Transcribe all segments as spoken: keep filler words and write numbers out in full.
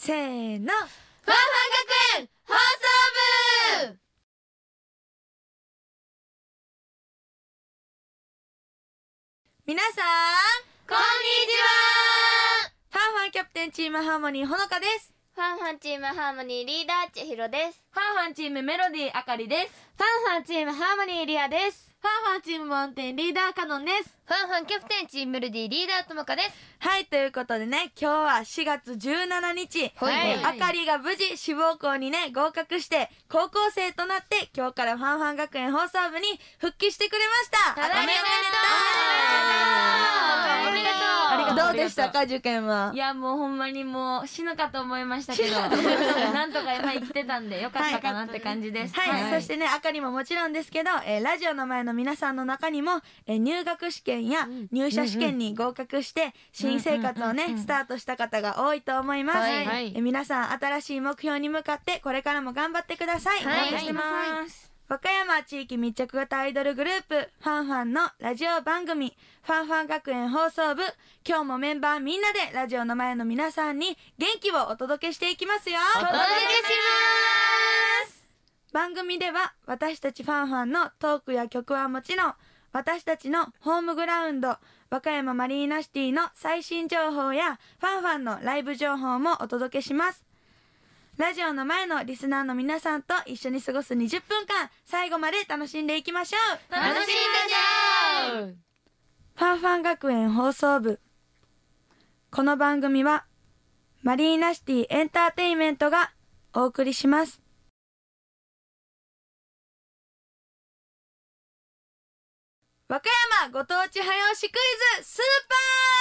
せーの、ファンファン学園放送部。皆さんこんにちは。ファンファンキャプテンチームハーモニーほのかです。 ファンファンチームハーモニーリーダーちひろです。 ファンファンチームメロディーあかりです。 ファンファンチームハーモニーリアです。 ファンファンチームマウンテンリーダーカノンです。 ファンファンキャプテンチームメロディーリーダーともかです。 はい、ということでね、今日はしがつじゅうしちにち、 はい、 えー、あかりが無事志望校にね合格して高校生となって、今日からファンファン学園放送部に復帰してくれました。 ただいま。 おめでとう。 おめでとう。 どうでしたか、受験は。 いや、もうほんまにもう死ぬかと思いましたけどなんとか今生きてたんでよかったかなって感じです。 はい、はいはい、そしてね、あかりももちろんですけど、えー、ラジオの前の皆さんの中にも、えー、入学試験や入社試験に合格して新生活をねスタートした方が多いと思います。はいはい、えー、皆さん新しい目標に向かってこれからも頑張ってください。 はい、 応援してます。和歌山地域密着型アイドルグループファンファンのラジオ番組ファンファン学園放送部、今日もメンバーみんなでラジオの前の皆さんに元気をお届けしていきますよ。 お届けします。 番組では私たちファンファンのトークや曲はもちろん、私たちのホームグラウンド和歌山マリーナシティの最新情報やファンファンのライブ情報もお届けします。ラジオの前のリスナーの皆さんと一緒に過ごすにじゅっぷんかん、最後まで楽しんでいきましょう。 楽しんでじゃう。 ファンファン学園放送部。この番組はマリーナシティエンターテインメントがお送りします。和歌山ご当地早押しクイズスーパ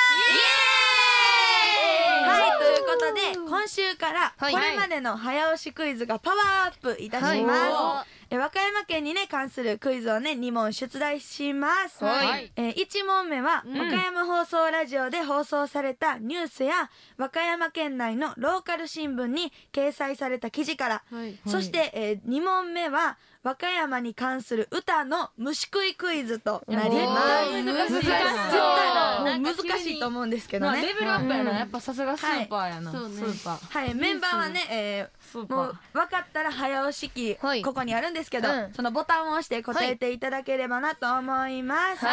ーイエーイ。はい、ということで今週からこれまでの早押しクイズがパワーアップいたします。はいはい、え和歌山県にね関するクイズをねにもん出題します。はい、えいちもんめは、うん、和歌山放送ラジオで放送されたニュースや和歌山県内のローカル新聞に掲載された記事から、はい、そして、えー、にもんめは和歌山に関する歌の虫食いクイズとなります。 難しい。絶対難しいと思うんですけどね。 レベルアップやな。やっぱさすがスーパーやな。 はい、 スーパー。 はい、メンバーはね、えー、もう分かったら早押し機、はい、ここにあるんですけど、うん、そのボタンを押して答えていただければなと思います。はい、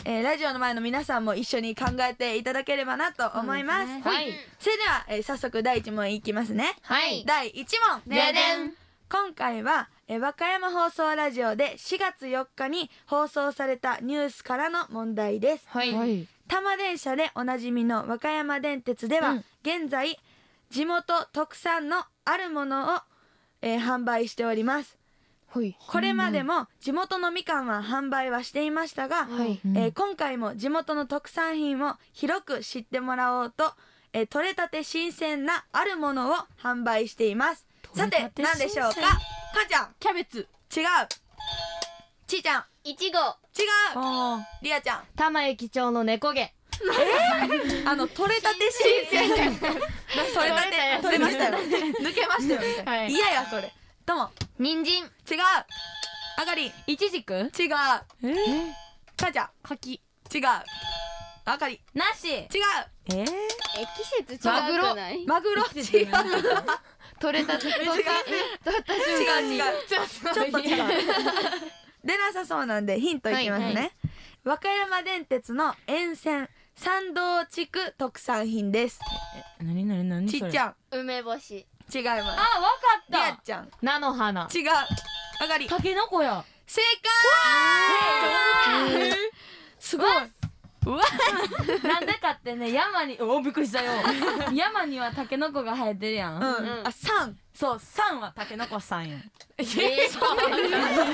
えー、ラジオの前の皆さんも一緒に考えていただければなと思います。ね、はい。それでは、えー、早速だいいちもんいきますね。はい。だいいちもん。 ででん。 今回はえ和歌山放送ラジオでしがつよっかに放送されたニュースからの問題です。はい、多摩電車でおなじみの和歌山電鉄では、うん、現在地元特産のあるものを、えー、販売しております。はい、これまでも地元のみかんは販売はしていましたが、はい、えー、今回も地元の特産品を広く知ってもらおうと、えー、取れたて新鮮なあるものを販売しています。さて何でしょうか。かんちゃん。 キャベツ。 違う。ちーちゃん。 いちご。 違う。りあちゃん。 玉駅町の猫毛。 えー、あの取れたて新鮮取れたて取れましたよ。抜けましたよみたいな。はい、嫌やそれ。とも。 人参。 違う。あがり。 いちじく。 違う。えー、かんちゃん。 柿。 違う。あかり。 なし。違う。 えー、え季節違うじゃない。 マグロ。違う。 取れたて取った取った瞬間に違う違うちょっと違う出なさそうなんでヒントいきますね。はいはい、和歌山電鉄の沿線参道地区特産品です。 え、なになになにちっちゃん。 梅干し。 違います。あ、わかった。 りあちゃん。 菜の花。 違う。あがり。 たけのこや。 正解。すごい。 うわなんでかってね、山におびっくりしたよ山にはタケノコが生えてるやん、うんうん、あ、さんそうさんはタケノコさんやんえー、そうなんだでも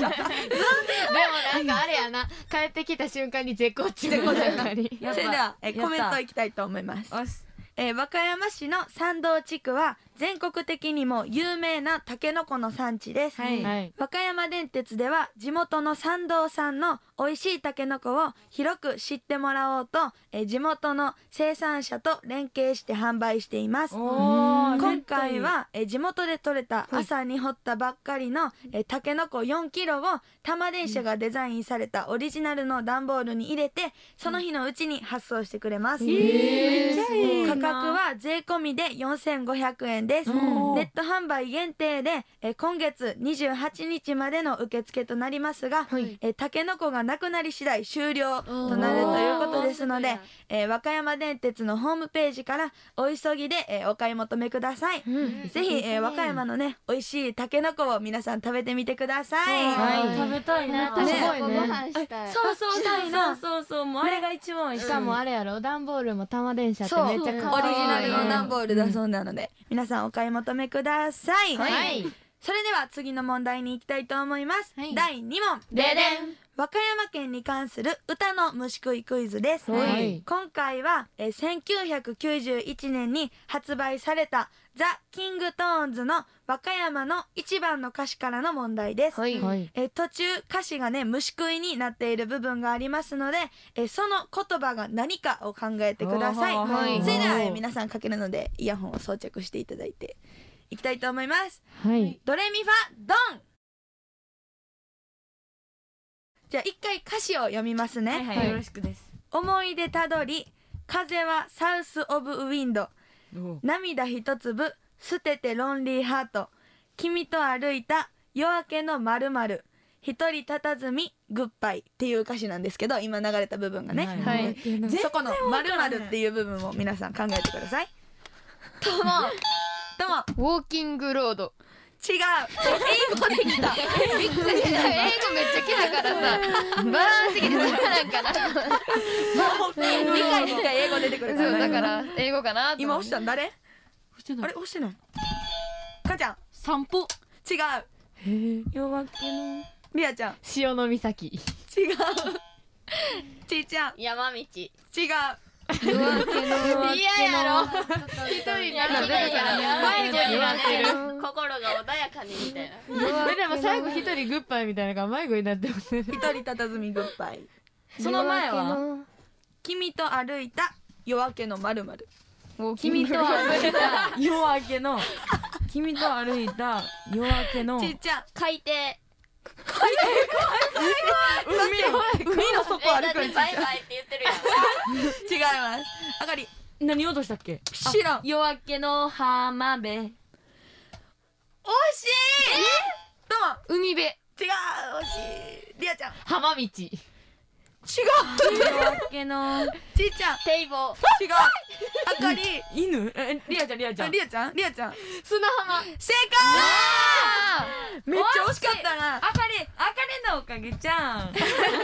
なんかあれやな、帰ってきた瞬間に絶好調だったりそれではえコメントいきたいと思います。えー、和歌山市の参道地区は全国的にも有名なタケノコの産地です。はい、和歌山電鉄では地元の参道産の美味しいタケノコを広く知ってもらおうと、えー、地元の生産者と連携して販売しています。今回は、えー、地元で採れた朝に掘ったばっかりの、えー、タケノコよんキロを多摩電車がデザインされたオリジナルの段ボールに入れてその日のうちに発送してくれます。価格は税込みでよんせんごひゃくえん円です。ネット販売限定で、えー、今月にじゅうはちにちまでの受付となりますが、はい、えー、たけのこがなくなり次第終了となるということですので、えー、和歌山電鉄のホームページからお急ぎで、えー、お買い求めください。うん、ぜひ、えー、和歌山のね美味しいたけのこを皆さん食べてみてください。 はい、食べたいな。 ね、すごいね。ご飯したい。 そうそうそうそうそう、もうあれが一番美味しい。 しかもあれやろ、段ボールも玉電車ってめっちゃ可愛い。 オリジナルの段ボールだそうなので、皆さんお買い求めください。はい。それでは次の問題に行きたいと思います。はい、だいに問。 ででん。 和歌山県に関する歌の虫食いクイズです。はい、今回はえせんきゅうひゃくきゅうじゅういちねんに発売されたザ・キングトーンズの和歌山の一番の歌詞からの問題です。はい、え途中歌詞がね虫食いになっている部分がありますので、えその言葉が何かを考えてください。はい、それでは、え皆さんかけるのでイヤホンを装着していただいていきたいと思います。はい、ドレミファドン。じゃあ一回歌詞を読みますね。 はいはい、よろしくです。 思い出たどり、風はサウスオブウィンド、涙一粒捨ててロンリーハート、君と歩いた夜明けのまるまる、一人佇みグッバイっていう歌詞なんですけど、今流れた部分がね、はい、そこのまるまるっていう部分を皆さん考えてください。ともともウォーキングロード。 違う。英語できた。 びっくりした。英語めっちゃ来たからさ、バランス的にそうなんかな。 にかいにかい英語出てくるから。 そうだから英語かな。 今押したん誰？ 押してない。 あれ押してない。かんちゃん。 散歩。 違う。 夜明けの。 りあちゃん。 潮の岬。違う。 ちいちゃん。 山道。違う。 夜明けの。 嫌やろ。 一人なんか出てから迷子になってる。 心が穏やかにみたいな。 でも最後一人グッバイみたいなのが迷子になってますね。 一人佇みグッバイ。 その前は君と歩いた夜明けのまるまる。 君と歩いた夜明けの君と歩いた夜明けのちっちゃん海底。 海海の底歩くんちっちゃん。 バイバイって言ってるやん。 違います。あかり。 何落としたっけ？ 知らん。 夜明けの浜辺。惜しい。 どうも。 海辺。違う。 惜しい。りあちゃん。 浜道。違う。 夜明けのちいちゃん。 堤防。 違う。あかり。 犬。え、りあちゃんりあちゃん。 りあちゃんりあちゃん。 砂浜。 正解。めっちゃ惜しかったな。 あかりあかりのおかげじゃん。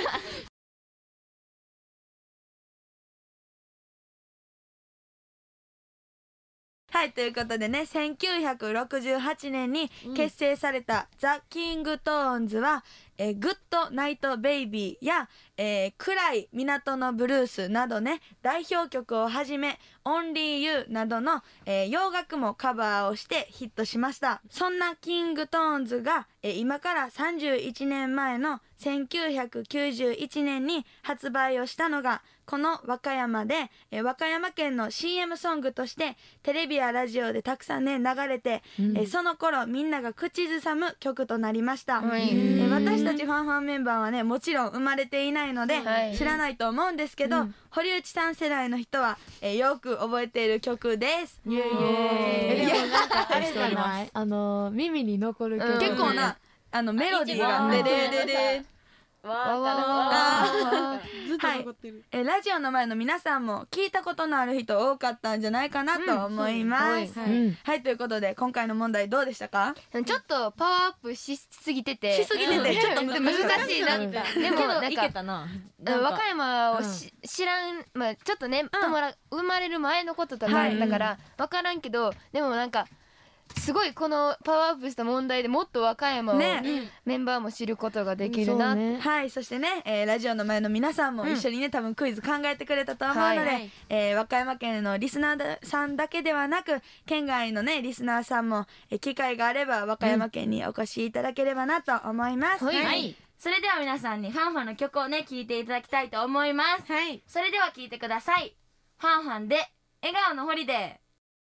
はい、ということでね、せんきゅうひゃくろくじゅうはちねんに結成されたザ・キングトーンズは、えー、グッドナイトベイビーや、えー、暗い港のブルースなどね、代表曲をはじめ、オンリーユーなどの、えー、洋楽もカバーをしてヒットしました。そんなキングトーンズが、えー、今からさんじゅういちねんまえのせんきゅうひゃくきゅうじゅういちねんに発売をしたのが、この和歌山で、えー、和歌山県の シーエム ソングとしてテレビやラジオでたくさんね流れて、うん、えー、その頃みんなが口ずさむ曲となりました。えー、私たちファンファンメンバーはねもちろん生まれていないので、はい、知らないと思うんですけど、うん、堀内さん世代の人は、えー、よく覚えている曲です。 イエーイ。えでもなんかあれじゃない、あの耳に残る曲、うん、 結構なあのメロディーがデデデデわーずっと残ってる。えラジオの前の皆さんも聞いたことのある人多かったんじゃないかなと思います。はい、ということで今回の問題どうでしたか？ ちょっとパワーアップしすぎててしすぎててちょっと難しいなって。でもなんか和歌山をし知らん、まあちょっとね生まれる前のこととかだから分からんけど、でもなんかすごいこのパワーアップした問題でもっと和歌山を、ね、メンバーも知ることができるな、ね、 はい。そしてね、えー、ラジオの前の皆さんも一緒にね、うん、多分クイズ考えてくれたと思うので、はい、えー、和歌山県のリスナーさんだけではなく県外のねリスナーさんも、えー、機会があれば和歌山県にお越しいただければなと思います、 はいはい。それでは皆さんにファンファンの曲をね聴いていただきたいと思います、はい。それでは聴いてください。ファンファンで笑顔のホリデー。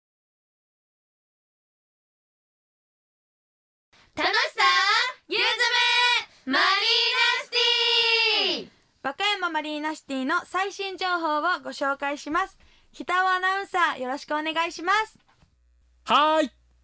楽しさゆずめマリーナシティ。 和歌山マリーナシティの最新情報をご紹介します。北尾アナウンサーよろしくお願いします。 はーい、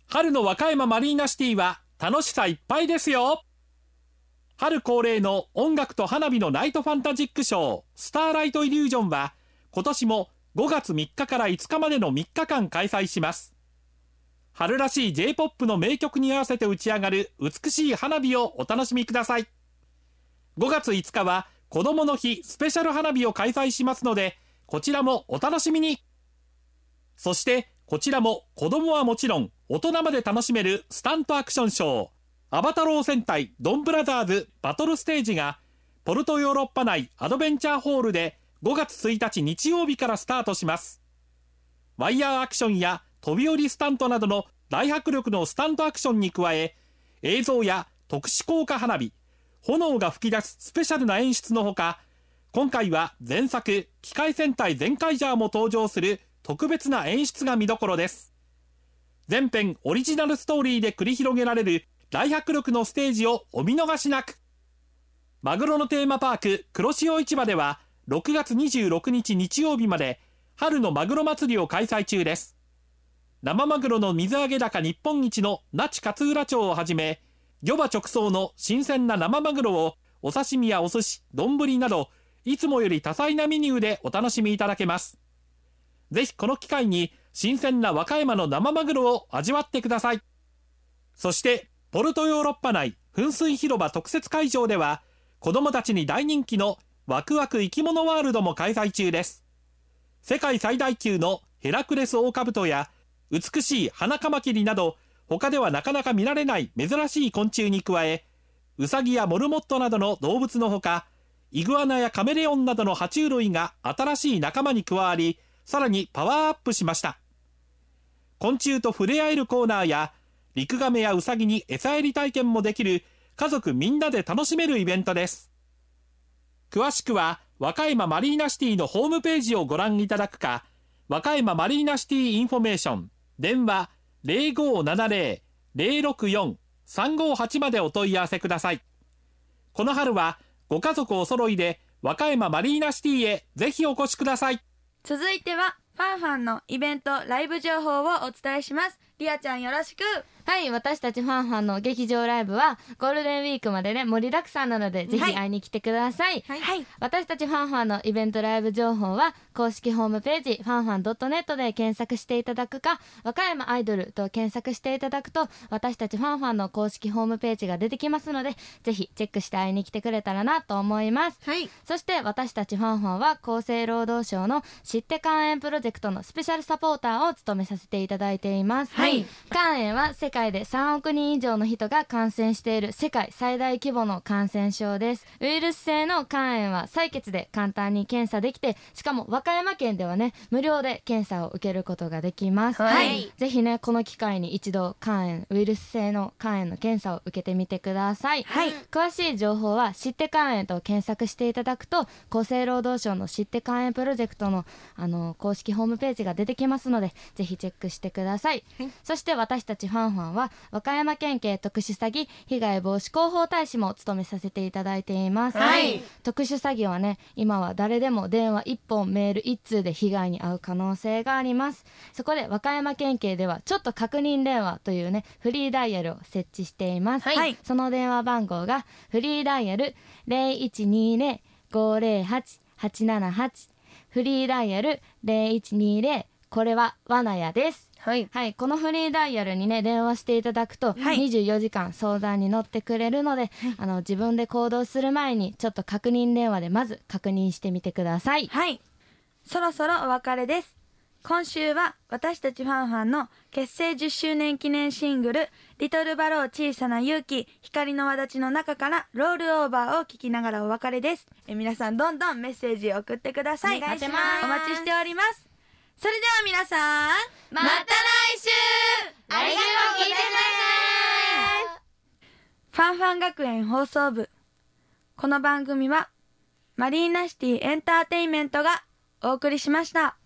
春の和歌山マリーナシティは楽しさいっぱいですよ。春恒例の音楽と花火のナイトファンタジックショー、スターライトイリュージョンは今年もごがつみっかからいつかまでのみっかかん開催します。春らしい ジェイポップ の名曲に合わせて打ち上がる美しい花火をお楽しみください。ごがついつかは子どもの日スペシャル花火を開催しますので、こちらもお楽しみに。そしてこちらも子どもはもちろん大人まで楽しめるスタントアクションショー、アバタロー戦隊ドンブラザーズバトルステージがポルトヨーロッパ内アドベンチャーホールでごがつついたち日曜日からスタートします。ワイヤーアクションや飛び降りスタントなどの大迫力のスタントアクションに加え、映像や特殊効果花火、炎が噴き出すスペシャルな演出のほか、今回は前作機械戦隊ゼンカイジャーも登場する特別な演出が見どころです。全編オリジナルストーリーで繰り広げられる大迫力のステージをお見逃しなく。マグロのテーマパーク黒潮市場ではろくがつにじゅうろくにち日曜日まで春のマグロ祭りを開催中です。生マグロの水揚げ高日本一の那智勝浦町をはじめ、漁場直送の新鮮な生マグロをお刺身やお寿司、丼などいつもより多彩なメニューでお楽しみいただけます。ぜひこの機会に新鮮な和歌山の生マグロを味わってください。そしてポルトヨーロッパ内噴水広場特設会場では子どもたちに大人気のワクワク生き物ワールドも開催中です。世界最大級のヘラクレスオオカブトや美しい花カマキリなど他ではなかなか見られない珍しい昆虫に加え、ウサギやモルモットなどの動物のほか、イグアナやカメレオンなどの爬虫類が新しい仲間に加わり、さらにパワーアップしました。昆虫と触れ合えるコーナーやリクガメやウサギに餌やり体験もできる家族みんなで楽しめるイベントです。詳しくは和歌山マリーナシティのホームページをご覧いただくか、和歌山マリーナシティインフォメーション電話 ゼロごーななゼロ ゼロろくよん さんごーはち までお問い合わせください。この春はご家族お揃いで和歌山マリーナシティへぜひお越しください。 続いてはファンファンのイベントライブ情報をお伝えします。リアちゃんよろしく。 はい、私たちファンファンの劇場ライブはゴールデンウィークまでね盛りだくさんなので、ぜひ会いに来てください。はい、はい、私たちファンファンのイベントライブ情報は公式ホームページファンファン ドットネット で検索していただくか、和歌山アイドルと検索していただくと私たちファンファンの公式ホームページが出てきますので、ぜひチェックして会いに来てくれたらなと思います。はい、そして私たちファンファンは厚生労働省の知って肝炎プロジェクトのスペシャルサポーターを務めさせていただいています。はい、肝炎は世界でさんおくにん以上の人が感染している世界最大規模の感染症です。ウイルス性の肝炎は採血で簡単に検査できて、しかも和歌山県ではね無料で検査を受けることができます。はい、ぜひねこの機会に一度肝炎ウイルス性の肝炎の検査を受けてみてください。はい、詳しい情報は知って肝炎と検索していただくと厚生労働省の知って肝炎プロジェクトのあの公式ホームページが出てきますので、ぜひチェックしてください。はい、そして私たちファンファンは和歌山県警特殊詐欺被害防止広報大使も務めさせていただいています。はい、特殊詐欺はね今は誰でも電話いっぽんメールいっつうで被害に遭う可能性があります。そこで和歌山県警ではちょっと確認電話というねフリーダイヤルを設置しています。はい、その電話番号がフリーダイヤル ゼロいちにゼロ ごゼロはち はちななはち フリーダイヤルゼロいちにゼロこれは罠やです。はい、はい、このフリーダイヤルにね電話していただくと、はい、にじゅうよじかん相談に乗ってくれるので、はい、あの自分で行動する前にちょっと確認電話でまず確認してみてください。 はい、そろそろお別れです。今週は私たちファンファンの結成じゅっしゅうねん記念シングルリトルバロー小さな勇気光の輪立ちの中からロールオーバーを聴きながらお別れです。え皆さんどんどんメッセージを送ってください。 お願いします。 お待ちしております。それでは皆さんまた来週ありがとう聞いてください。 ファンファン学園放送部、この番組はマリーナシティエンターテインメントがお送りしました。